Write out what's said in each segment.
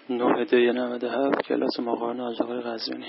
9-97 کلاس مقارنه از آقای قزوینی.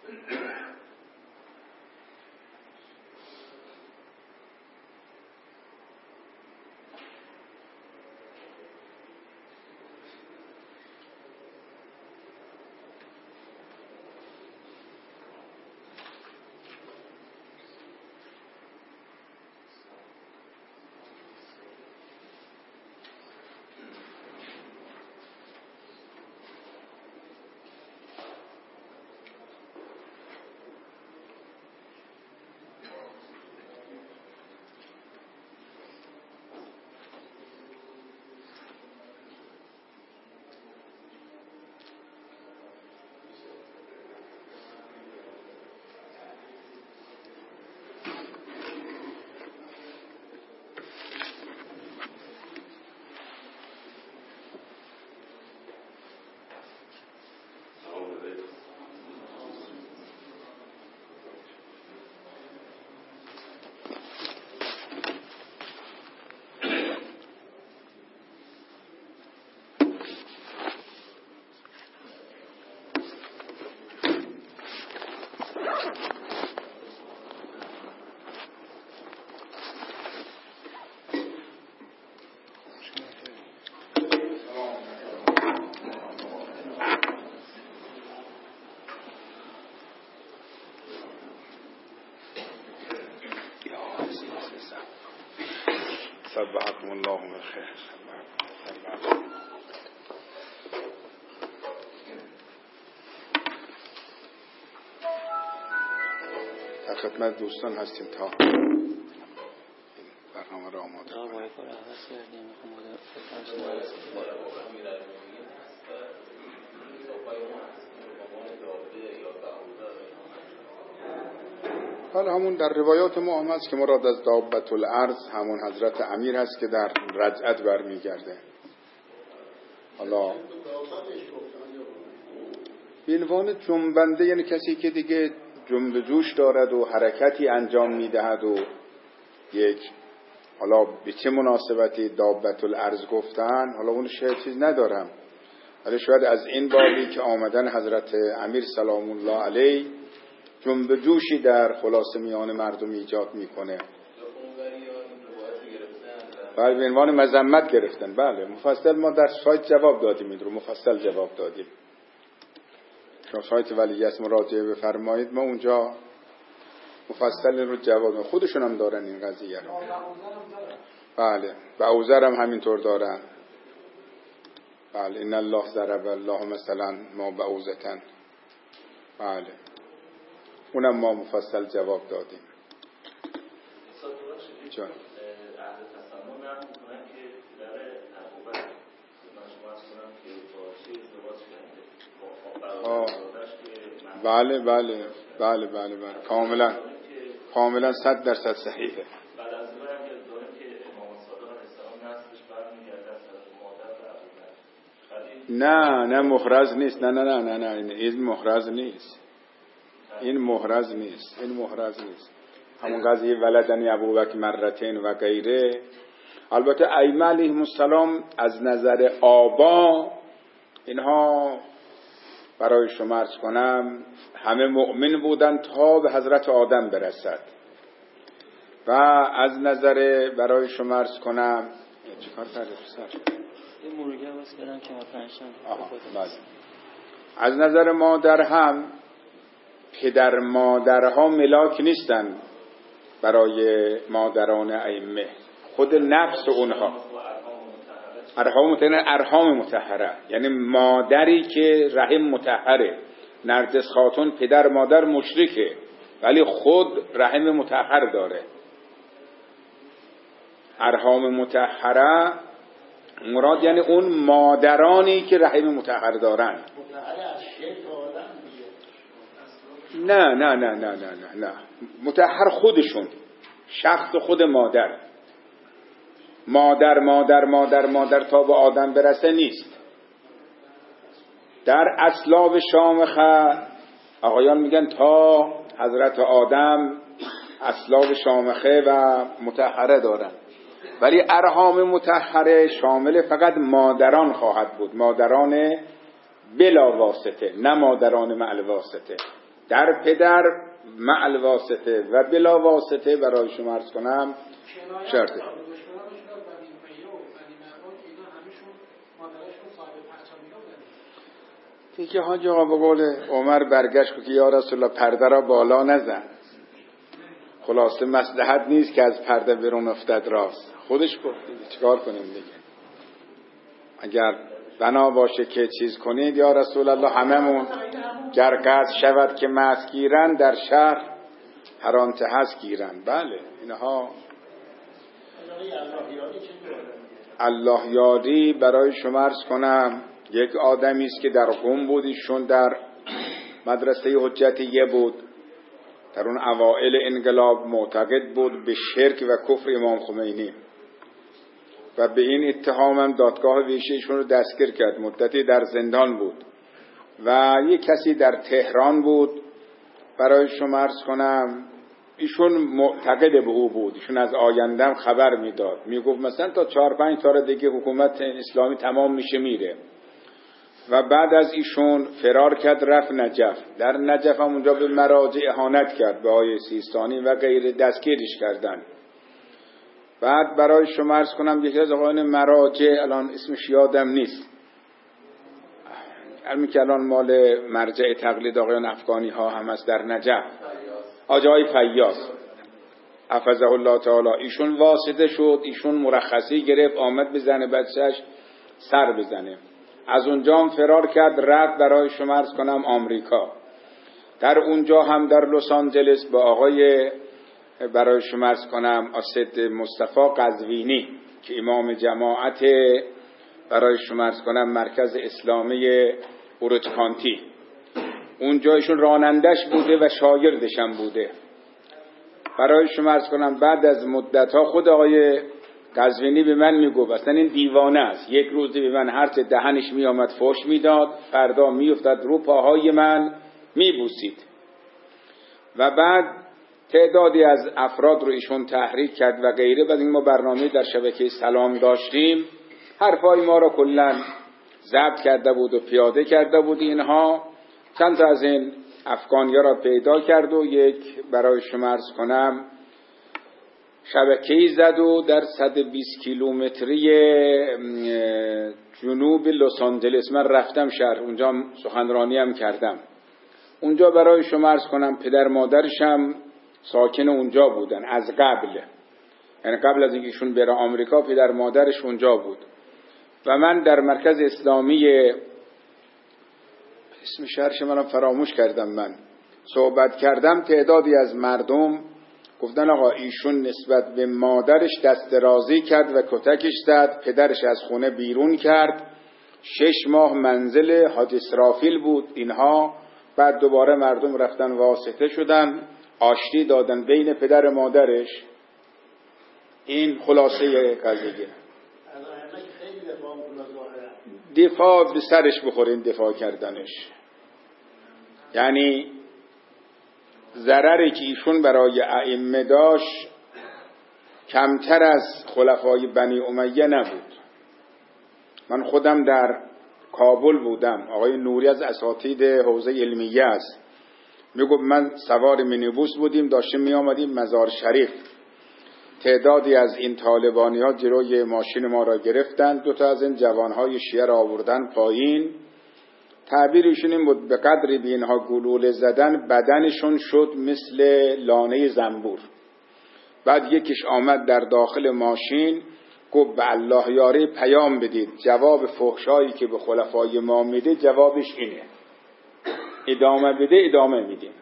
صبحكم الله بالخير. در خدمت دوستان هستیم تا برنامه را آماده کنیم. حالا همون در روایات ما هم هست که مراد از دابة الارض همون حضرت امیر هست که در رجعت برمیگرده. حالا به عنوان جنبنده یعنی کسی که دیگه جنب جوش دارد و حرکتی انجام میدهد و یک حالا به چه مناسبتی دابة الارض گفتن، حالا اون چیز ندارم، ولی شاید از این بابی که آمدن حضرت امیر سلام الله علیه جنب جوشی در خلاصه میان مردم ایجاد میکنه. بله به عنوان مذمت گرفتن. بله مفصل ما در سایت جواب دادیم، این رو مفصل جواب دادیم. شما سایت ولیعصر مراجعه بفرمایید، ما اونجا مفصل رو جواب دادیم. خودشون هم دارن این قضیه رو. بله بعوزر هم همینطور دارن. بله ان الله ضرب الله مثلا ما بعوزتن. بله اونم ما مفصل جواب دادیم. چون بله بله بله بله بله کاملا 100% صحیحه. نه محرز نیست. نه این محرز نیست. این محرز نیست. همون قضیه ولدنی ابوبکر مرتين و غیره. البته ائمه علیهم السلام از نظر آبا اینها برای شما عرض کنم همه مؤمن بودن تا به حضرت آدم برسد و از نظر برای شما عرض کنم چیکار کرده پسر؟ این مرگه باز کردن که بله. از نظر مادر هم پدر مادرها ملاک نیستن برای مادران ائمه، خود نفس اونها ارحام مطهره، یعنی مادری که رحم مطهره. نرجس خاتون پدر مادر مشرکه ولی خود رحم مطهر داره. ارحام مطهره مراد یعنی اون مادرانی که رحم مطهر دارن. نه مطهر خودشون، شخص خود مادر تا به آدم برسه نیست. در اسلاب شامخه آقایان میگن تا حضرت آدم اسلاب شامخه و مطهره دارن، ولی ارحام مطهره شامل فقط مادران خواهد بود، مادران بلا واسطه، نه مادران مع الواسطه. در پدر مع الواسطه و بلا واسطه برای شما عرض کنم شرطه. دیگه حاج آقا به قول عمر برگشت که یا رسول الله پرده را بالا نزن. خلاصه مصلحت نیست که از پرده برون افتد راست. خودش گفت چیکار کنیم دیگه. اگر بنا باشه که چیز کنید یا رسول الله هممون گر قصد شود که مست گیرن در شهر هر آنچه هست گیرن. بله اینها الله یاری برای شما عرض کنم. یک آدمی است که در قم بود، ایشون در مدرسه حجتیه بود، در اون اوائل انقلاب معتقد بود به شرک و کفر امام خمینی و به این اتهام هم دادگاه ویژه ایشون رو دستگیر کرد. مدتی در زندان بود و یک کسی در تهران بود برای شما عرض کنم ایشون معتقد به او بود. ایشون از آیندهم خبر میداد، میگفت مثلا تا 4-5 سال دیگه حکومت اسلامی تمام میشه میره. و بعد از ایشون فرار کرد رفت نجف. در نجف هم اونجا به مراجع اهانت کرد، به آقای سیستانی و غیره دستگیرش کردن. بعد برای شما عرض کنم یکی از آقایان مراجع الان اسمش یادم نیست، علمی که الان مال مرجع تقلید آقایان افغانی ها هم هست در نجف، آقای فیاض حفظه الله تعالی، ایشون واسطه شد، ایشون مرخصی گرفت آمد بزنه بچهش سر بزنه. از اونجا هم فرار کرد رفت برای شما عرض کنم آمریکا. در اونجا هم در لس آنجلس با آقای برای شما عرض کنم اسد مصطفی قزوینی که امام جماعت برای شما عرض کنم مرکز اسلامی اورنج کانتی، اونجا ایشون رانندش بوده و شاگردش هم بوده. برای شما عرض کنم بعد از مدت ها خود آقای قزوینی به من میگفت اصلا این دیوانه است. یک روزی به من هرچه دهنش میآمد فحش میداد، فردا میافتاد رو پاهای من میبوسید. و بعد تعدادی از افراد رو ایشون تحریک کرد و غیره. بعد این ما برنامه در شبکه سلام داشتیم، حرفای ما رو کلا ضبط کرده بود و پیاده کرده بود. اینها چند تا از این افغانیا را پیدا کرد و یک برای شما عرض کنم شبکه‌ای زد و در 120 کیلومتری جنوب لس آنجلس من رفتم شهر، اونجا سخنرانی هم کردم. اونجا برای شما عرض کنم پدر مادرش هم ساکن اونجا بودن از قبل، یعنی قبل از اینکه ایشون بره آمریکا پدر مادرش اونجا بود. و من در مرکز اسلامی اسم شهرش من فراموش کردم، من صحبت کردم. تعدادی از مردم گفتن آقا ایشون نسبت به مادرش دست درازی کرد و کتکش زد، پدرش از خونه بیرون کرد، 6 ماه منزل حاج اسرافیل بود اینها. بعد دوباره مردم رفتن واسطه شدن، آشتی دادن بین پدر مادرش. این خلاصه قضیه. دفاع به سرش بخورین دفاع کردنش، یعنی ضرری که ایشون برای ائمه داشت کمتر از خلفای بنی امیه نبود. من خودم در کابل بودم، آقای نوری از اساتید حوزه علمیه است، میگفت من سوار مینیبوس بودیم داشتیم می آمدیم مزار شریف، تعدادی از این طالبانی ها جلوی ماشین ما را گرفتن، 2 تا از این جوانهای شیعه را آوردن پایین. تعبیرشون این بود به قدری به اینها گلوله زدن بدنشون شد مثل لانه زنبور. بعد یکیش آمد در داخل ماشین گفت به الله یاری پیام بدید، جواب فحشایی که به خلفای ما میده جوابش اینه، ادامه بده ادامه میدیم.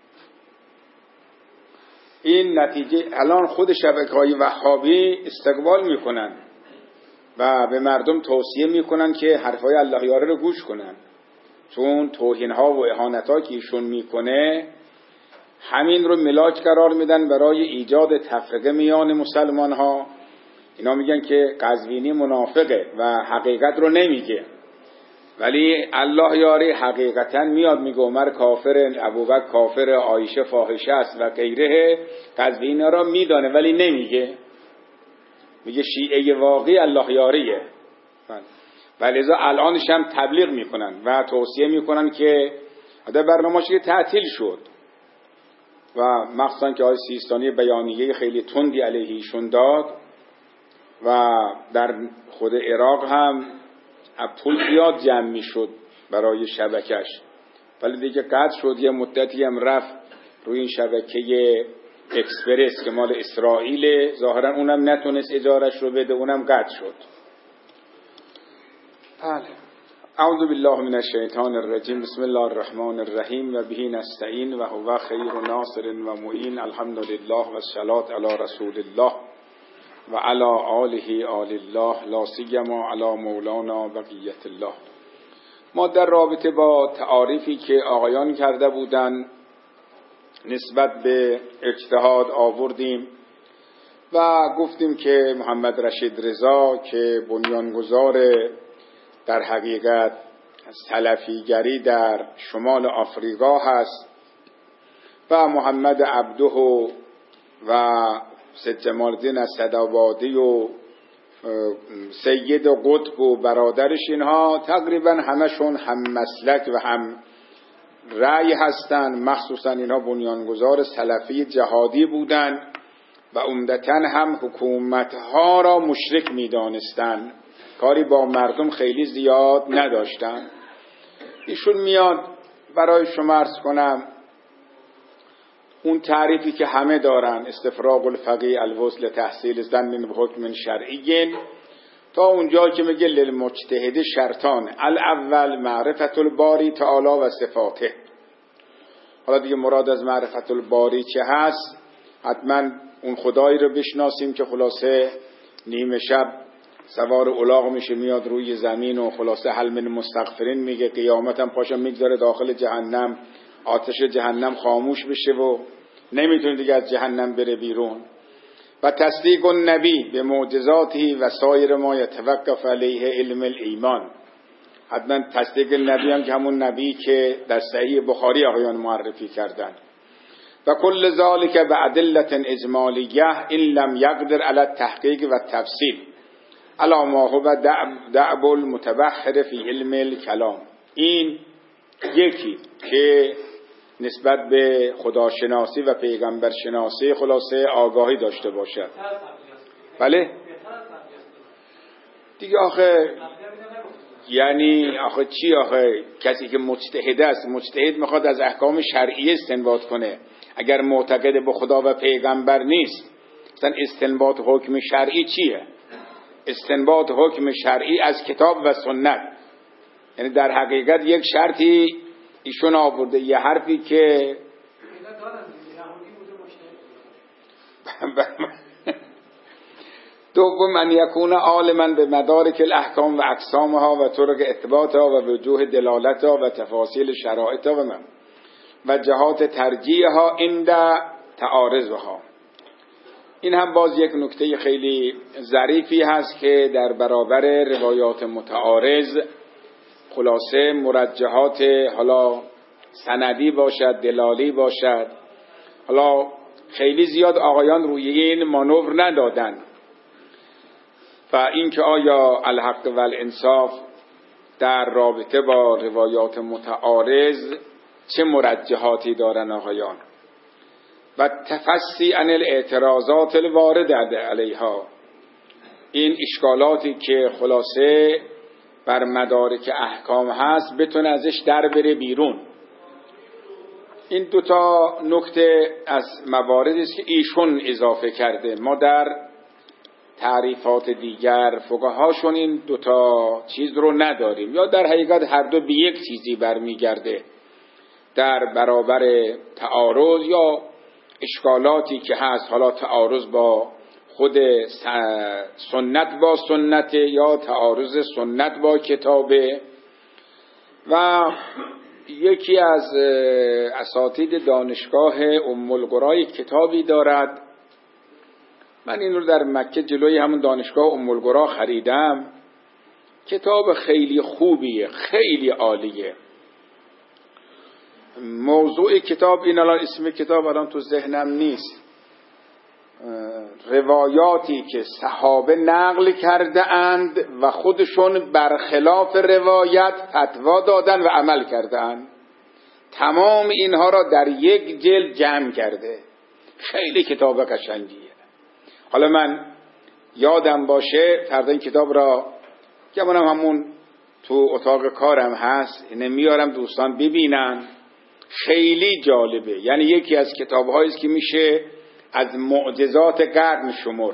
این نتیجه الان خود شبکه‌های وهابی استقبال میکنن و به مردم توصیه میکنن که حرفای الله یاری رو گوش کنن، چون توهین‌ها و اهانت‌ها که ایشون میکنه همین رو ملاک قرار میدن برای ایجاد تفرقه میان مسلمان‌ها. اینا میگن که قزوینی منافقه و حقیقت رو نمیگه، ولی الله یاری حقیقتا میاد میگه عمر کافر، ابوبکر کافر، عایشه فاحشه است و غیره. قزوینی را میدانه ولی نمیگه، میگه شیعه واقعی الله یاریه. ولذا الانش هم تبلیغ میکنن و توصیه میکنن که حتی برنامه‌اش که تعطیل شد و مخصوصا که آقای سیستانی بیانیه خیلی تندی علیه ایشون داد و در خود عراق هم پول زیاد جمع میشد برای شبکش، ولی دیگه قطع شد. یه مدتی هم رفت روی این شبکه اکسپرس که مال اسرائیل، ظاهرا اونم نتونست اجارش رو بده، اونم قطع شد. بله. اعوذ بالله من الشیطان الرجیم. بسم الله الرحمن الرحیم و به نستعین و هو خیر ناصر و معین. الحمد لله و الصلاة علی رسول الله و علی آله آل الله لا سیما علی مولانا بقیت الله. ما در رابطه با تعاریفی که آقایان کرده بودن نسبت به اجتهاد آوردیم و گفتیم که محمد رشید رضا که بنیانگذار در حقیقت سلفیگری در شمال آفریقا هست و محمد عبده و سید جمال الدین اسدآبادی و سید قطب و برادرش، اینها تقریبا همشون هم مسلک و هم رأی هستند. مخصوصا اینها بنیانگذار سلفی جهادی بودند و عمدتاً هم حکومتها را مشرک می‌دانستند، کاری با مردم خیلی زیاد نداشتند. ایشون میاد برای شما عرض کنم اون تعریفی که همه دارن، استفراغ الفقیه الوصل تحصیل ظن بحکم شرعی، تا اونجا که میگه للمجتهد شرطان الاول معرفت الباری تعالی و صفاته. حالا دیگه مراد از معرفت الباری چه هست؟ حتما اون خدایی رو بشناسیم که خلاصه نیمه شب سوار الاغ میشه میاد روی زمین و خلاصه حل من مستغفرین میگه، قیامت هم پاشا میگذاره داخل جهنم، آتش جهنم خاموش بشه و نمیتونه دیگه از جهنم بره بیرون. و تصدیق النبی به معجزاتی و سایر ما یتوقف علیه علم الایمان. حتما تصدیق نبی هم که همون نبی که در صحیح بخاری آقایان معرفی کردن. و کل ذالک بادله اجمالیه ان لم یقدر علی التحقیق و تفصیل علی ما هو دعب المتبحر فی علم الکلام. این یکی که نسبت به خداشناسی و پیغمبر شناسی خلاصه آگاهی داشته باشد. بله دیگه آخه یعنی آخه چی؟ آخه کسی که مجتهد است، مجتهد میخواد از احکام شرعی استنباط کنه. اگر معتقد به خدا و پیغمبر نیست، مثلا استنباط حکم شرعی چیه؟ استنباط حکم شرعی از کتاب و سنت. یعنی در حقیقت یک شرطی ایشون آورده، یه حرفی که دوم من یکون عالما به مدارک الاحکام و اقسامها و طرق اثباتها و وجوه دلالتها و تفاصیل شرائطها و جهات ترجیحها عند تعارضها. این هم باز یک نکته خیلی ظریفی هست که در برابر روایات متعارض خلاصه مرجحات، حالا سندی باشد دلالی باشد، حالا خیلی زیاد آقایان روی این مانور ندادن. و اینکه آیا الحق و الانصاف در رابطه با روایات متعارض چه مرجحاتی دارن آقایان، و تفصیل عن الاعتراضات الوارده علیها، این اشکالاتی که خلاصه بر مدارک احکام هست بتونه ازش در بره بیرون. این دوتا نکته از مواردی است که ایشون اضافه کرده. ما در تعریفات دیگر فقهاشون این دوتا چیز رو نداریم، یا در حقیقت هر دو به یک چیزی برمیگرده در برابر تعارض یا اشکالاتی که هست، حالا تعارض با خود سنت با سنت یا تعارض سنت با کتابه. و یکی از اساتید دانشگاه ام القری کتابی دارد، من این رو در مکه جلوی همون دانشگاه ام القری خریدم. کتاب خیلی خوبیه، خیلی عالیه. موضوع کتاب این، الان اسم کتاب الان تو ذهنم نیست، روایاتی که صحابه نقل کرده اند و خودشون برخلاف روایت فتوا دادن و عمل کرده اند. تمام اینها را در یک جلد جمع کرده. خیلی کتاب قشنگیه. حالا من یادم باشه فردا این کتاب را گمانم همون تو اتاق کارم هست، اینه میارم دوستان ببینن. خیلی جالبه. یعنی یکی از کتاب‌هایی است که میشه از معجزات قرن شمرد،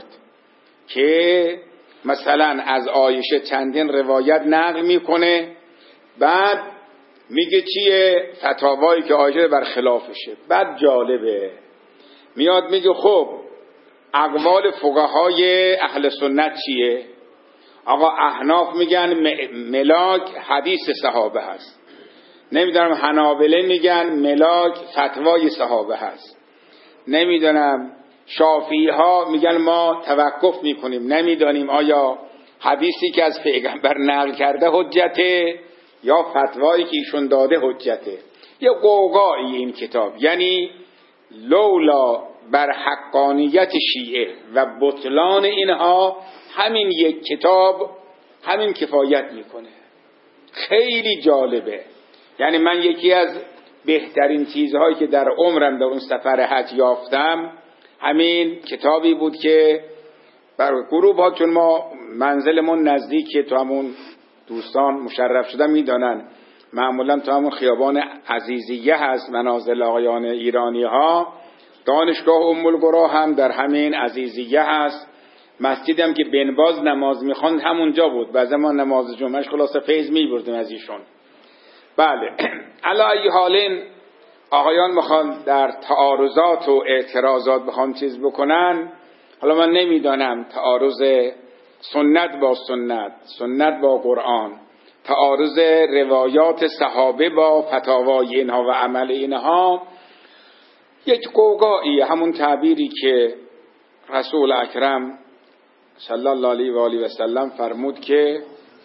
که مثلا از عایشه چندین روایت نقل میکنه، بعد میگه چیه فتاوایی که عایشه برخلافشه. بعد جالبه میاد میگه خب اقوال فقهای اهل سنت چیه؟ آقا احناف میگن ملاک حدیث صحابه هست، نمیدونم حنابله میگن ملاک فتوای صحابه هست، نمیدونم شافعی ها میگن ما توقف میکنیم، نمیدانیم آیا حدیثی که از پیغمبر نقل کرده حجته یا فتوایی که ایشون داده حجته. یه قوقایی این کتاب. یعنی لولا بر حقانیت شیعه و بطلان اینها همین یک کتاب همین کفایت میکنه. خیلی جالبه. یعنی من یکی از بهترین چیزهایی که در عمرم در اون سفر حج یافتم همین کتابی بود که برای گروه ها، چون ما منزلمون نزدیکه، تو همون دوستان مشرف شدن میدانن معمولا تو همون خیابان عزیزیه هست منازل آقایان ایرانی ها. دانشگاه ام القری هم در همین عزیزیه هست. مسجدم که بن باز نماز میخواند همونجا بود. بعضی ما نماز جمعهش خلاصه فیض میبردیم از ایشون. بله علی ای حالین آقایان میخوان در تعارضات و اعتراضات بخوان چیز بکنن. حالا من نمیدانم تعارض سنت با سنت، سنت با قرآن، تعارض روایات صحابه با فتاوای اینها و عمل اینها، یک قوقایی، همون تعبیری که رسول اکرم صلی الله علیه و آله و سلم فرمود که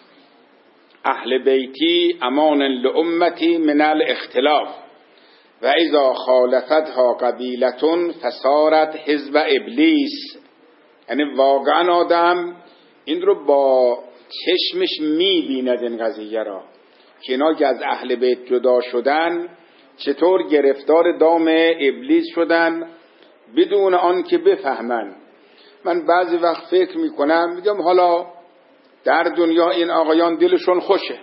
اهل بیتی امان لامتی من الاختلاف و اذا خالفتها قبیلتون فصارت حزب ابلیس. یعنی واقعا آدم این رو با چشمش میبیند این قضیه را که اینا که از اهل بیت جدا شدن چطور گرفتار دام ابلیس شدن بدون آن که بفهمن. من بعضی وقت فکر میکنم میگم حالا در دنیا این آقایان دلشون خوشه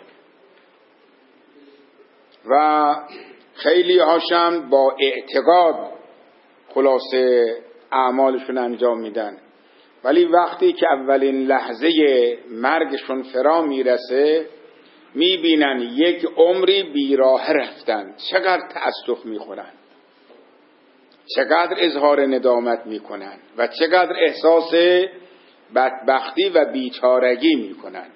و خیلی هاشم با اعتقاد خلاصه اعمالشون انجام میدن، ولی وقتی که اولین لحظه مرگشون فرا میرسه میبینن یک عمری بیراه رفتن، چقدر تأسف میخورن، چقدر اظهار ندامت میکنن و چقدر احساس بدبختی و بیچارگی میکنن.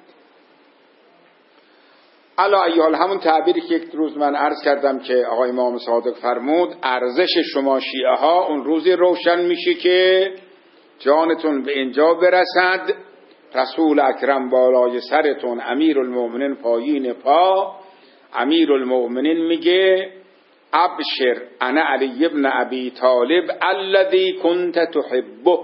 علی ای حال همون تعبیری که یک روز من عرض کردم که آقای امام صادق فرمود ارزش شما شیعه ها اون روزی روشن میشه که جانتون به اینجا برسد، رسول اکرم بالای سرتون، امیر المؤمنین پایین پا. امیر المؤمنین میگه ابشر انا علی ابن ابی طالب الذی کنت تحبه.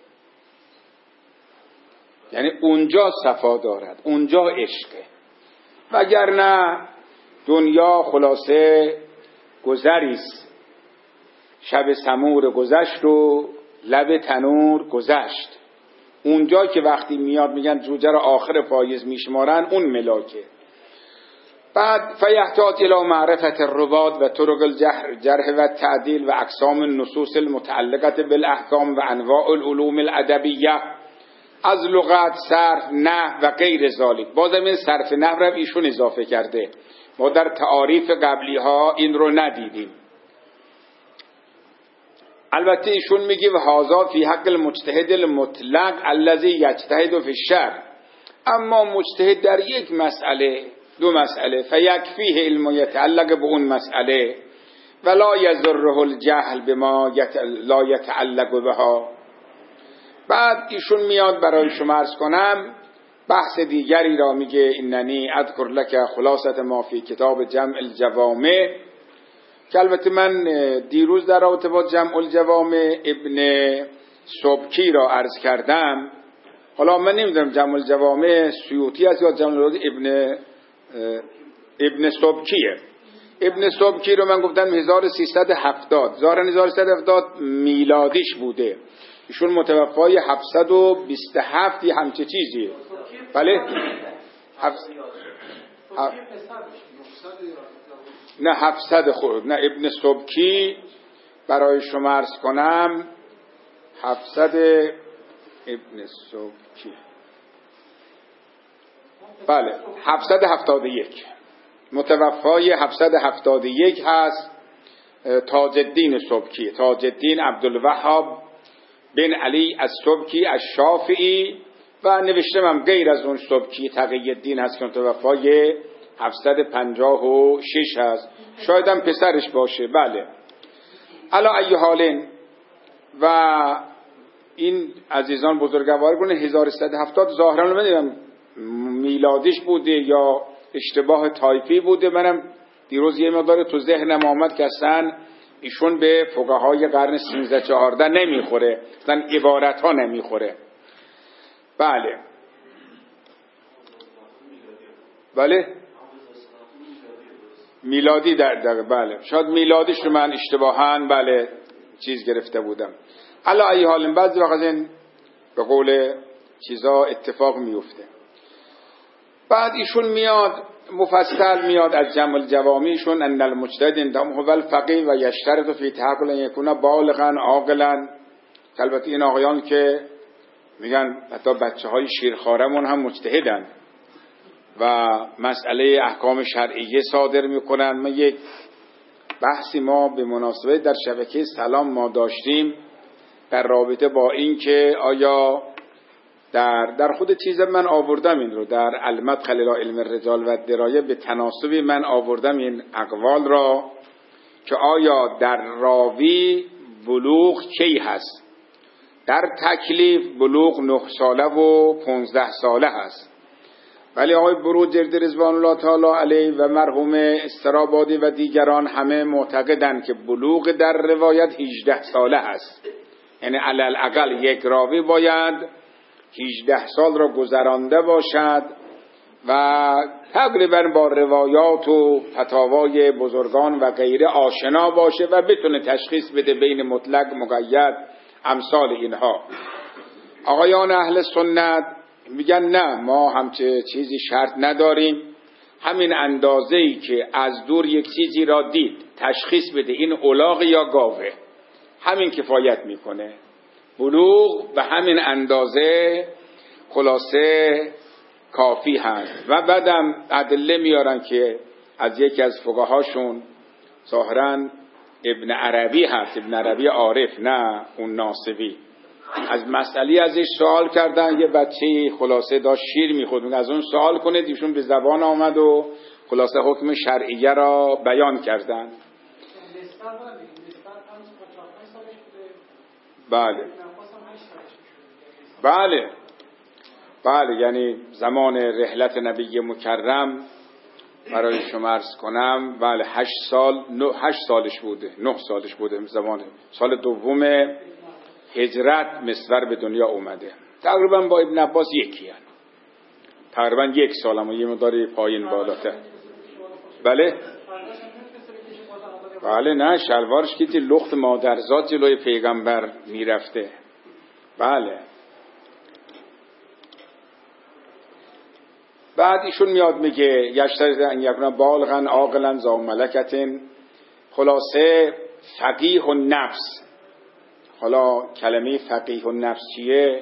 یعنی اونجا صفا دارد، اونجا عشقه، وگرنه دنیا خلاصه گذریست. شب سمور گذشت و لب تنور گذشت. اونجا که وقتی میاد میگن جوجه را آخر پاییز میشمارن اون ملاکه. بعد فیحتاج الى معرفت الرباط و طرق الجرح و تعدیل و اقسام النصوص المتعلقه بالاحکام و انواع العلوم الادبیه از لغت، صرف، نحو و غیر ذالک. بازم این صرف نحو رو ایشون اضافه کرده، ما در تعاریف قبلی ها این رو ندیدیم. البته ایشون میگه و هذا فی حق المجتهد المطلق الذی یجتهد فی الشرع. اما مجتهد در یک مسئله، دو مسئله، فیکفیه علم یتعلق به اون مسئله ولا یضره الجهل بما لا یتعلق بها. بعد ایشون میاد برای شما عرض کنم بحث دیگری را میگه اننی اذکر لک خلاصه ما فی کتاب جمع الجوامع، که البته من دیروز در رابطه با جمع الجوامع ابن سبکی را عرض کردم. حالا من نمیدونم جمع الجوامع سیوطی است یا جمع ابن سبکیه. ابن سبکی رو من گفتم 1370، ظاهرا 1370 میلادیش بوده. ایشون متوفای 727 همچه چیزیه. بله نه 700 خورد، نه ابن سبکی برای شما عرض کنم 700 ابن سبکی، بله 771 متوفای 771 هست. تاج الدین سبکی، تاج الدین عبدالوهاب بن علی السبکی الشافعی، و نوشتم هم غیر از اون سبکی تقی الدین هست که متوفای 756 هست، شاید هم پسرش باشه. بله علا ای حالین. و این عزیزان بزرگوار گونه 1170 ظاهرا نمیدونم میلادیش بوده یا اشتباه تایپی بوده. منم دیروز یه مقدار تو ذهنم آمد که اصلا ایشون به فقهای قرن 13-14 نمیخوره، اصلا عبارت ها نمیخوره. بله بله میلادی در بله شاید میلادیش رو من اشتباهاً بله چیز گرفته بودم. علا ای حال بعضی وقت این به قول چیزا اتفاق میفته. بعد ایشون میاد مفصل میاد از جمع الجوامیشون ان المجتهد عندهم هو الفقیه و یشترط فی تحقل ان یکون بالغا عاقلا. البته این آقایان که میگن حتی بچه‌های شیرخوارمون هم مجتهدن و مسئله احکام شرعیه صادر میکنن. ما یک بحثی ما به مناسبه در شبکه سلام ما داشتیم در رابطه با این که آیا در خود چیز من آوردم این رو در المدخل الی علم الرجال و درایه به تناسبی من آوردم این اقوال را که آیا در راوی بلوغ کی هست. در تکلیف بلوغ 9 ساله و 15 ساله هست، ولی آقای بروجردی رضوان الله تعالی علیه و مرحوم استرابادی و دیگران همه معتقدند که بلوغ در روایت 18 ساله هست. یعنی علل اقل یک راوی باید 18 سال را گذرانده باشد و تقریبا با روایات و فتاوای بزرگان و غیره آشنا باشه و بتونه تشخیص بده بین مطلق مقید امثال اینها. آقایان اهل سنت میگن نه، ما همچه چیزی شرط نداریم، همین اندازه‌ای که از دور یک چیزی را دید تشخیص بده این الاغ یا گاوه، همین کفایت میکنه. بلوغ به همین اندازه خلاصه کافی هست. و بعدم ادله میارن که از یکی از فقهاشون ظاهرا ابن عربی هست، ابن عربی عارف، نه اون ناصبی، از مسئله ازش سوال کردن. یه بچه خلاصه داشت شیر میخورد، از اون سوال کنه، ایشون به زبان آمد و خلاصه حکم شرعیه را بیان کردن. بله بله بله، یعنی زمان رحلت نبی مکرم برای شما عرض کنم بله 8 سالش بوده، 9 سالش بوده زمان سال دوم هجرت مسور به دنیا اومده. تقریبا با ابن عباس یکی هن. تقریبا 1 سال، اما یه مقدار پایین بالاتر. بله بله نه شلوارش که لخت مادرزاد جلوی پیغمبر میرفته. بله بعد ایشون میاد میگه یشترط ان یکون بالغا عاقلا ذا ملکة، خلاصه فقیه النفس. حالا کلمه فقیه النفس چیه؟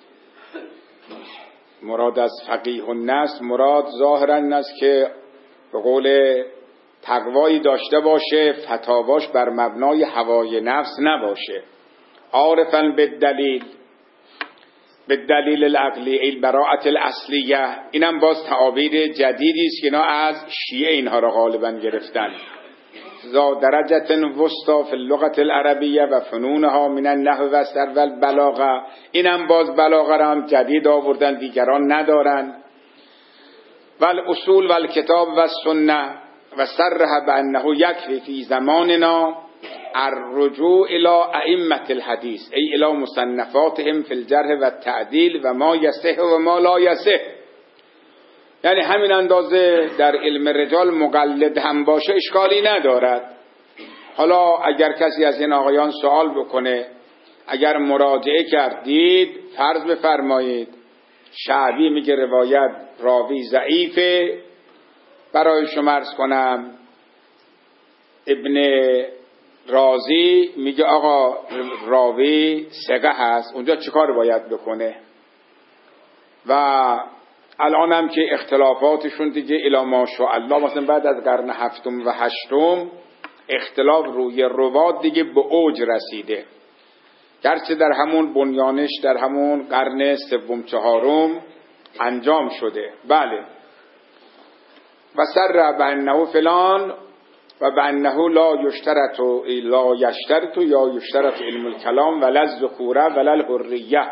مراد از فقیه النفس مراد ظاهرا این است که به قول تقوایی داشته باشه، فتاواش بر مبنای هوای نفس نباشه، عارفاً بالدلیل العقلی البراءة الاصلیه. اینم باز تعابیر جدیدی است که اینا از شیعه اینها را غالبا گرفتن. ذا درجة وسطى فی اللغة العربیه و فنونها من النحو و الصرف والبلاغه. اینم باز بلاغه را هم جدید آوردن، دیگران ندارن. والاصول والکتاب والسنه و صرح بانه یکفی فی زماننا الرجوع الى ائمه الحدیث ای الى مصنفاتهم فی الجرح و التعدیل و ما یصح و ما لا یصح. یعنی همین اندازه در علم رجال مقلد هم باشه اشکالی ندارد. حالا اگر کسی از این آقایان سوال بکنه، اگر مراجعه کردید، فرض بفرمایید شعبی میگه روایت راوی ضعیفه، برای شما عرض کنم ابن رازی میگه آقا راوی ثقه هست، اونجا چیکار باید بکنه؟ و الان هم که اختلافاتشون دیگه الی ماشاءالله، مثلا بعد از قرن هفتم و هشتم اختلاف روی روات دیگه به اوج رسیده، گرچه در همون بنیانش در همون قرن سوم چهارم انجام شده. بله. و سر بانه فلان و بانه لا یشترط یا یشترط علم الکلام ولا الذکوره ولا الحریه.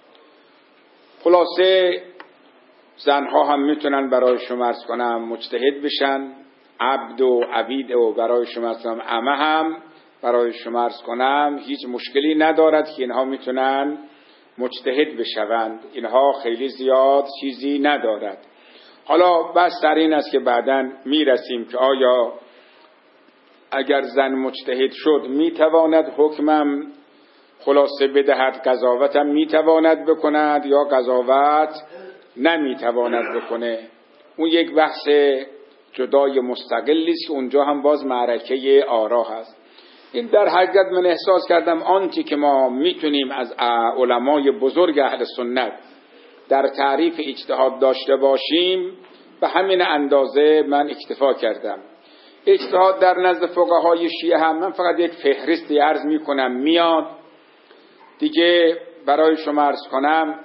خلاصه زنها هم میتونن برای شما عرض کنم مجتهد بشن، عبد و عبید و برای شما عرض کنم عمه هم برای شما عرض کنم هیچ مشکلی ندارد که اینها میتونن مجتهد بشوند، اینها خیلی زیاد چیزی ندارد. حالا بس در این است که بعداً میرسیم که آیا اگر زن مجتهد شد میتواند حکمم خلاصه بدهد، قضاوتم میتواند بکند یا قضاوت نمیتواند بکنه. اون یک بحث جدای مستقلی است که اونجا هم باز معرکه آرا هست. این در حقیقت من احساس کردم آنچه که ما میتونیم از علمای بزرگ اهل سنت در تعریف اجتهاد داشته باشیم به همین اندازه من اکتفا کردم. اجتهاد در نزد فقهای شیعه هم من فقط یک فهرستی عرض میکنم میاد دیگه برای شما عرض کنم.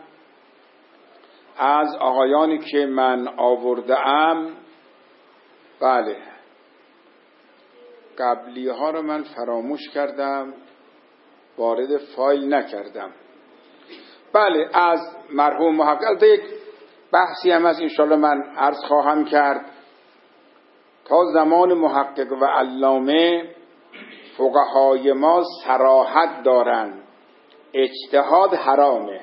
از آقایانی که من آورده ام، بله قبلی ها رو من فراموش کردم، وارد فایل نکردم. بله از مرحوم محقق یک بحثی هم از انشاءالله من عرض خواهم کرد. تا زمان محقق و علامه فقهای ما صراحت دارن اجتهاد حرامه.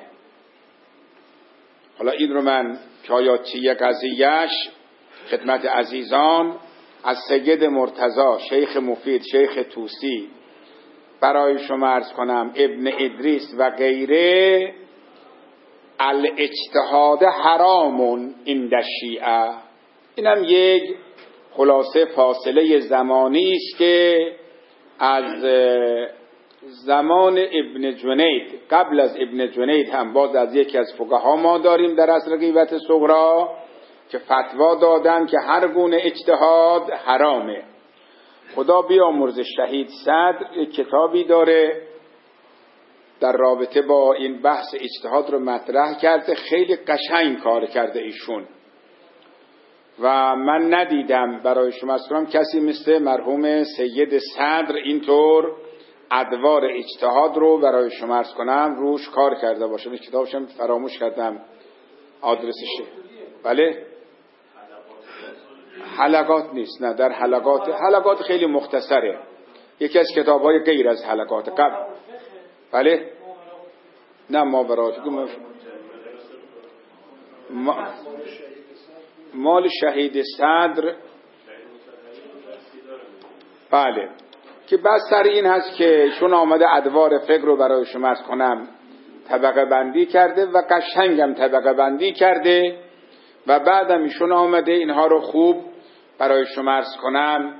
حالا این رو من چایاچی قضیهش خدمت عزیزان از سید مرتضی، شیخ مفید، شیخ طوسی برای شما عرض کنم، ابن ادریس و غیره، الاجتهاد حرامون عند الشیعه. اینم یک خلاصه فاصله زمانی است که از زمان ابن جنید، قبل از ابن جنید هم باز از یکی از فقها ما داریم در عصر غیبت صغری که فتوا دادن که هر گونه اجتهاد حرامه. خدا بیامرز شهید صدر یک کتابی داره در رابطه با این بحث اجتهاد رو مطرح کرده، خیلی قشنگ کار کرده ایشون و من ندیدم برای شما اسرام کسی مثل مرحوم سید صدر اینطور ادوار اجتهاد رو برای شما عرض کنم روش کار کرده باشه. این کتابشم فراموش کردم آدرسشه. بله حلقات نیست، نه در حلقات خیلی مختصره، یکی از کتاب‌های غیر از حلقات قبل. بله نه ماورای مال شهید صدر. بله که بس سر این هست که شون آمده ادوار فقه رو برای شما عرض کنم طبقه بندی کرده و قشنگم طبقه بندی کرده و بعدم ایشون آمده اینها رو خوب برای شما عرض کنم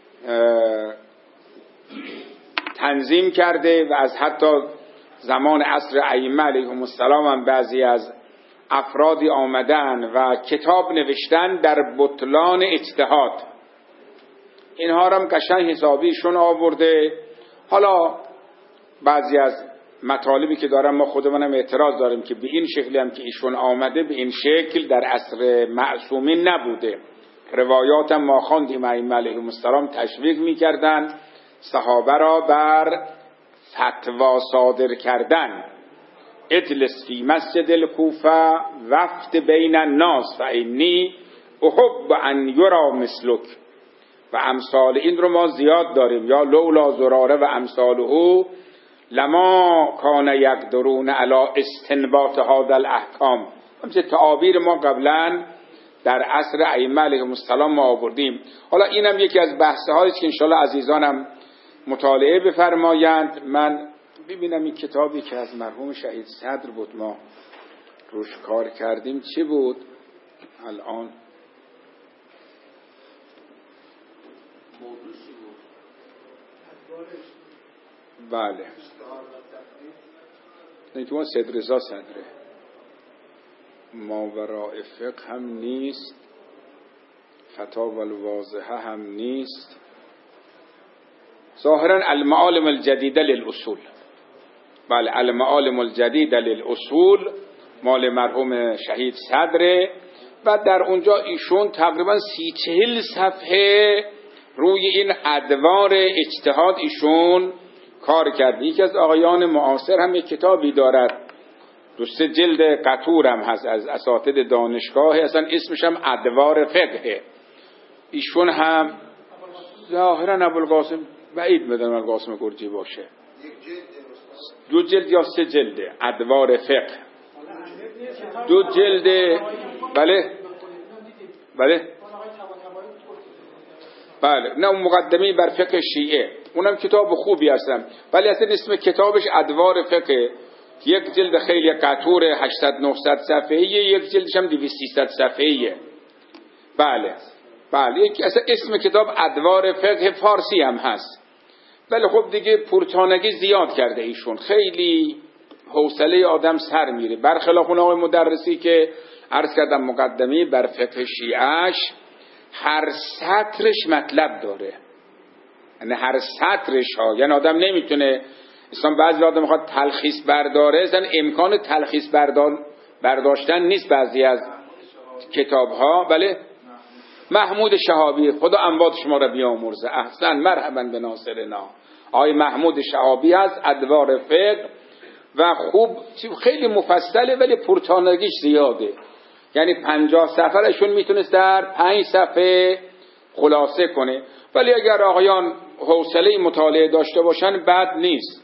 تنظیم کرده و از حتی زمان عصر ائمه علیهم السلام هم بعضی از افرادی آمدن و کتاب نوشتن در بطلان اجتهاد. اینها رو هم قشنگ حسابیشون آورده. حالا بعضی از مطالبی که دارم ما خودمونم اعتراض داریم که به این شکلی هم که ایشون آمده به این شکل در عصر معصومین نبوده. روایات هم ما خواندیم ائمه علیهم السلام تشویق می‌کردن صحابه را بر فتوا صادر کردن. اجلس فی مسجد الکوفه وفد بین الناس فانی احب ان یرا مثلک. و امثال این رو ما زیاد داریم. یا لولا زراره و امثاله لما کان یقدرون علی استنباط هذا الاحکام. همچه تعابیر ما قبلا در عصر ائمه علیهم السلام ما آوردیم. حالا اینم یکی از بحث‌هایی است که انشالله عزیزانم مطالعه بفرمایند. من ببینم این کتابی که از مرحوم شهید صدر بود ما روش کار کردیم چی بود الان؟ بله نیتوان صدر رضا صدره. ماوراء فقه هم نیست، فتاوی الواضحه هم نیست. ظاهرا المعالم الجدیده للاصول. بله المعالم الجدیده للاصول مال مرحوم شهید صدره و در اونجا ایشون تقریبا 30-40 صفحه روی این ادوار اجتهاد ایشون کار کرد. یکی از آقایان معاصر هم یک کتابی دارد 2 جلد قطور هم هست از اساتید دانشگاه، اصلا اسمش هم ادوار فقه. ایشون هم ظاهرا ابوالقاسم بعید بدونم ابوالقاسم گرجی باشه، 2 جلد یا 3 جلد ادوار فقه، 2 جلد. بله بله بله نه اون مقدمه بر فقه شیعه اونم کتاب خوبی هستم، ولی اصلا اسم کتابش ادوار فقه. 1 جلد خیلی قطور 800-900 صفحه‌ای، 1 جلدش هم 200-300 صفحه‌ایه. بله بله اصلا اسم کتاب ادوار فقه، فارسی هم هست. ولی خب دیگه پرتانگی زیاد کرده ایشون، خیلی حوصله آدم سر میره، برخلاف اون آقای مدرسی که عرض کردم مقدمه بر فقه شیعهش هر سطرش مطلب داره، یعنی هر سطرش ها، یعنی آدم نمیتونه اصلا بعضی آدم میخواد تلخیص برداره، اصلا امکان تلخیص برداشتن نیست بعضی از کتاب ها. بله محمود شهابی، خدا اموات شما را بیامرزه، احسن مرحبا به ناصرنا. آقای محمود شهابی هست ادوار فقه و خوب خیلی مفصله ولی پرتانگیش زیاده، یعنی 50 صفحه‌شون میتونست در 5 صفحه خلاصه کنه، ولی اگر آقایان حوصله مطالعه داشته باشن بد نیست.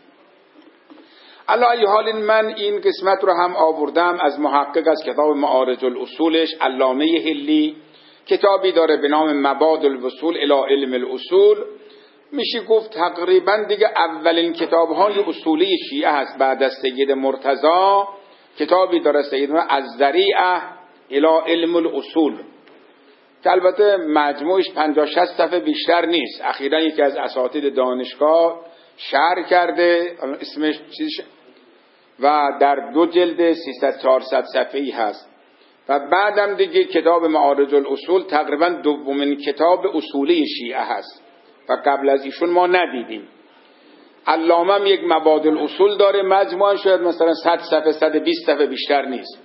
علی ای حال من این قسمت رو هم آوردم از محقق از کتاب معارج الاصولش علامه هلی، کتابی داره به نام مباد الوصول الی علم الاصول. میشه گفت تقریبا دیگه اولین کتاب‌های اصولی شیعه هست بعد از سید مرتضی. کتابی داره سید از ذریعه الی علم الاصول که البته مجموعش 50-60 صفحه بیشتر نیست، اخیراً یکی از اساتید دانشگاه شرح کرده اسمش چیزش و در 2 جلد 300-400 صفحه‌ای هست. و بعدم دیگه کتاب معارج الاصول تقریبا دومین کتاب اصولی شیعه هست و قبل از ایشون ما ندیدیم. علامه هم یک مباد الاصول داره، مجموعاً شاید مثلا 100 صفحه 120 صفحه بیشتر نیست.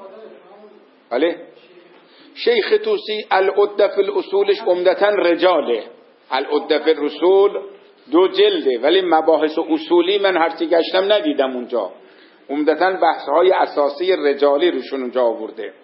بله شیخ طوسی العده فی الاصولش عمدتاً رجاله، العده فی الاصول 2 جلده ولی مباحث اصولی من هرچی گشتم ندیدم اونجا، عمدتاً بحث‌های اساسی رجالی روشون اونجا آورده.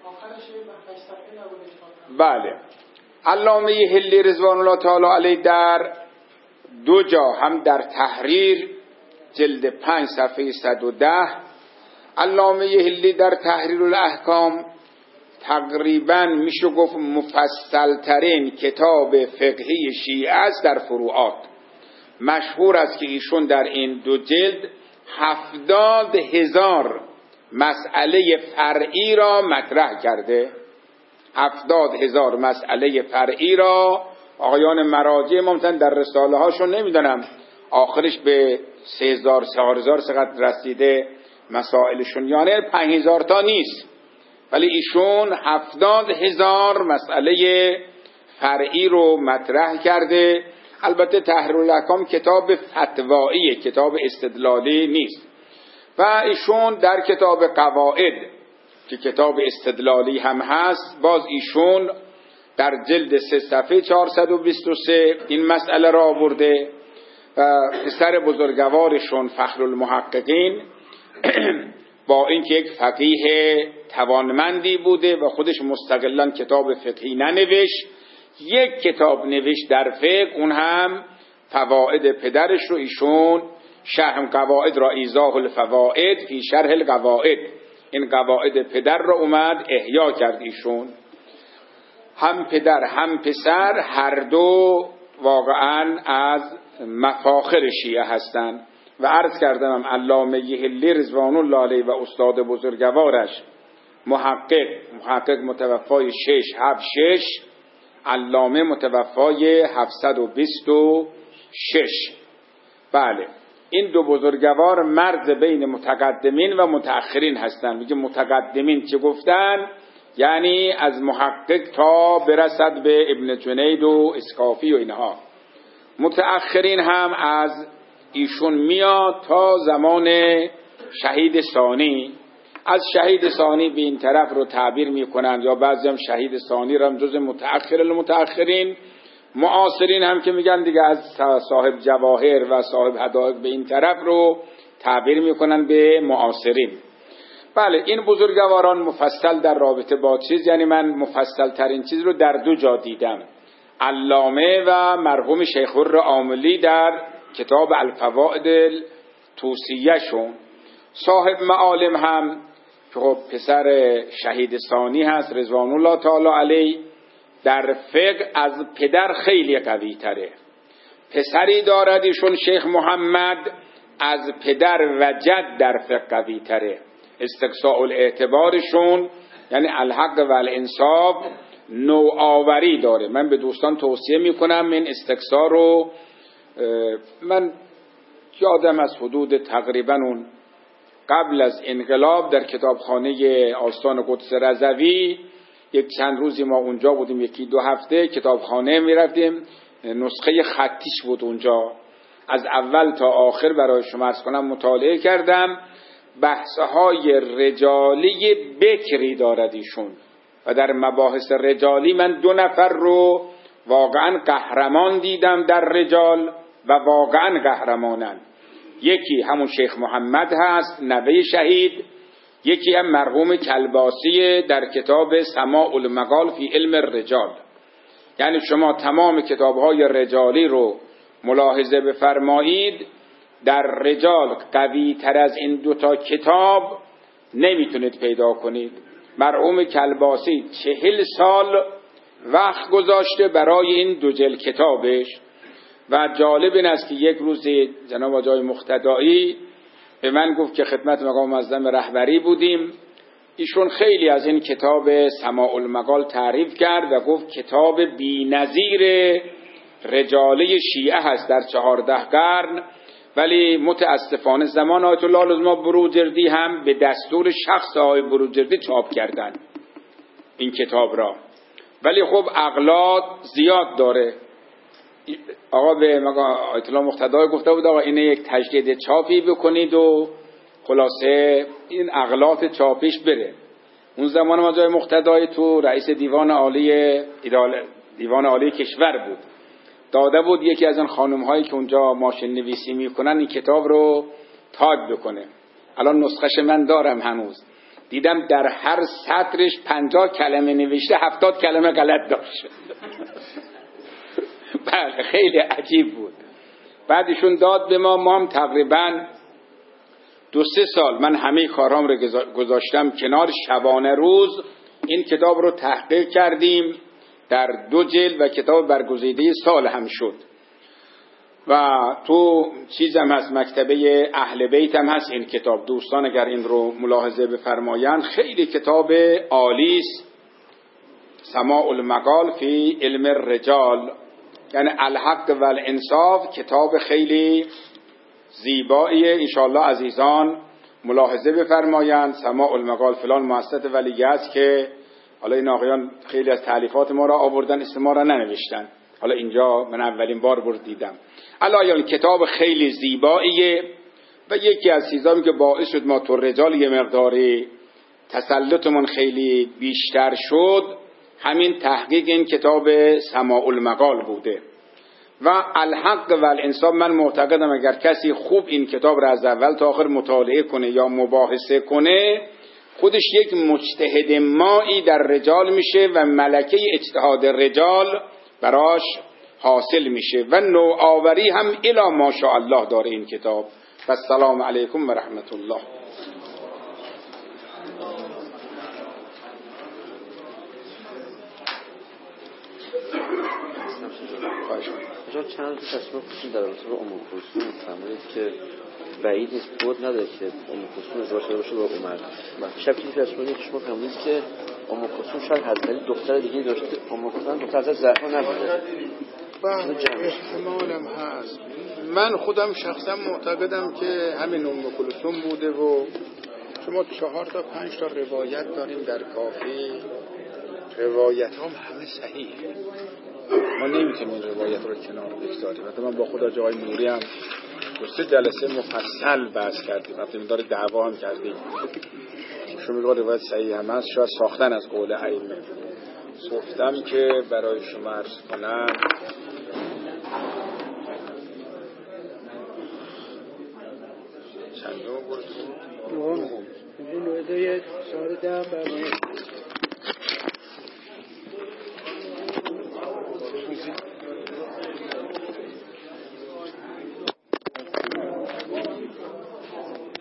بله علامه هلی رضوان الله تعالی علیه در 2 جا، هم در تحریر جلد 5 صفحه 110، علامه هلی در تحریر الاحکام تقریبا میشه گفت مفصل ترین کتاب فقهی شیعه است در فروعات. مشهور است که ایشون در این 2 جلد 70,000 مسئله فرعی را مطرح کرده. 70,000 مسئله فرعی را آقایان مراجع ممکن در رساله هاشون نمیدونم آخرش به 3,000-4,000 چقدر رسیده مسائلشون، یعنی 5,000 تا نیست، ولی ایشون 70,000 مسئله فرعی رو مطرح کرده. البته تحریر الاحکام کتاب فتوایی، کتاب استدلالی نیست. و ایشون در کتاب قواعد که کتاب استدلالی هم هست، باز ایشون در جلد 3 صفحه 423 این مسئله را آورده و پسر بزرگوارشون فخرالمحققین با اینکه یک فقیه توانمندی بوده و خودش مستقلاً کتاب فقهی ننوشت، یک کتاب نوشت در فقه، اون هم فواید پدرش رو ایشون شرح قواعد را ایضاح الفواید فی شرح القواعد، این قواعد پدر را اومد احیا کرد ایشون. هم پدر هم پسر هر دو واقعا از مفاخر شیعه هستند و عرض کردم علامه حلی رضوان الله علیه و استاد بزرگوارش محقق متوفای 676، علامه متوفای 726. بله این دو بزرگوار مرز بین متقدمین و متأخرین هستند. میگه متقدمین چه گفتن؟ یعنی از محقق تا برسد به ابن جنید و اسکافی و اینها. متأخرین هم از ایشون میاد تا زمان شهید ثانی. از شهید ثانی به این طرف رو تعبیر میکنند، یا بعضی هم شهید ثانی رو هم جز متأخر المتأخرین. معاصرین هم که میگن دیگه از صاحب جواهر و صاحب حدائق به این طرف رو تعبیر میکنن به معاصرین. بله این بزرگواران مفصل در رابطه با چیز، یعنی من مفصل ترین چیز رو در دو جا دیدم، علامه و مرحوم شیخ الرعاملی در کتاب الفوائد الطوسیه شون. صاحب معالم هم که خب پسر شهید ثانی هست رضوان الله تعالی علیه، در فقه از پدر خیلی قوی تره. پسری دارد ایشون شیخ محمد، از پدر و جد در فقه قوی تره. استقصاء الاعتبارشون یعنی الحق و الانصاف نوآوری داره. من به دوستان توصیه میکنم من استقصاء رو، من یادم از حدود تقریبا اون قبل از انقلاب در کتابخانه آستان قدس رضوی یک چند روزی ما اونجا بودیم، یکی دو هفته کتابخانه میرفتیم، نسخه خطیش بود اونجا، از اول تا آخر برای شما عرض کنم مطالعه کردم. بحثهای رجالی بکری دارد ایشون و در مباحث رجالی من 2 نفر رو واقعا قهرمان دیدم در رجال و واقعا قهرمانن. یکی همون شیخ محمد هست نوه شهید، یکی هم مرحوم کلباسی در کتاب سماع المقال فی علم الرجال. یعنی شما تمام کتابهای رجالی رو ملاحظه بفرمایید، در رجال قوی تر از این 2 کتاب نمیتونید پیدا کنید. مرحوم کلباسی 40 سال وقت گذاشته برای این 2 جلد کتابش و جالب این است که یک روز جناب آقای مقتدایی به من گفت که خدمت مقام معظم رهبری بودیم، ایشون خیلی از این کتاب سماع المقال تعریف کرد و گفت کتاب بی‌نظیر رجاله شیعه هست در 14 قرن، ولی متاسفانه زمان آیت الله لازما بروجردی هم به دستور شخص آقای بروجردی چاپ کردن این کتاب را، ولی خب اغلاط زیاد داره. آقا به آیت الله مقتدای گفته بود آقا اینه یک تجدید چاپی بکنید و خلاصه این اغلاط چاپیش بره. اون زمان ما جای مقتدای تو رئیس دیوان عالی کشور بود، داده بود یکی از اون خانم هایی که اونجا ماشین نویسی میکنن این کتاب رو تایپ بکنه. الان نسخش من دارم هنوز، دیدم در هر سطرش 50 کلمه نوشته 70 کلمه غلط داشت. بله خیلی عجیب بود. بعدشون داد به ما هم تقریبا 2-3 سال من همه کارام رو گذاشتم کنار، شبانه روز این کتاب رو تحقیق کردیم در 2 جلد و کتاب برگزیده سال هم شد. و تو چیزم هست مکتبه اهل بیت هم هست این کتاب، دوستان اگر این رو ملاحظه بفرمایند خیلی کتاب عالی است. سماع المقال فی علم الرجال یعنی الحق و الانصاف، کتاب خیلی زیباییه. انشاءالله عزیزان ملاحظه بفرمایند. سماع المقال فلان مؤسسه ولیه است که حالا این آقایان خیلی از تالیفات ما را آوردن، اسم ما را ننوشتن، حالا اینجا من اولین بار دیدم. الان کتاب خیلی زیباییه و یکی از چیزایی که باعث شد ما تو رجال یه مقداری تسلطمون خیلی بیشتر شد همین تحقیق این کتاب سماع المقال بوده. و الحق و الانصاف من معتقدم اگر کسی خوب این کتاب را از اول تا آخر مطالعه کنه یا مباحثه کنه خودش یک مجتهد مایی در رجال میشه و ملکه اجتهاد رجال براش حاصل میشه و نوآوری هم الی ماشاءالله داره این کتاب. و السلام علیکم و رحمت الله. شما چند تا تصمیم خودتون در رابطه با ام کلثوم فرمودید که بعید نیست بود نداره که ام کلثوم ازدواج کرده باشه با عمر. شب که تصمیم شما فرمودید که ام کلثوم شاید حضرت دختر دیگه داشته، ام کلثوم دختر حضرت زهرا نبوده. احتمالم هست. من خودم شخصا معتقدم که همین ام کلثوم بوده و شما 4 تا 5 تا روایت داریم در کافی، روایت هم همه صحیحه. ما نمیتونیم این روایت رو کنار بگذاریم. مثلا من با خدا جای نوری هم 2-3 جلسه مفصل بحث کردیم، وقتی داره دعوا هم کردیم. شما میگه روایت صحیح هم هست، شاید ساختن از قول ائمه. گفتم که برای شما عرض کنم چندم بود؟ نهم. این نوعده 4 10 برمایه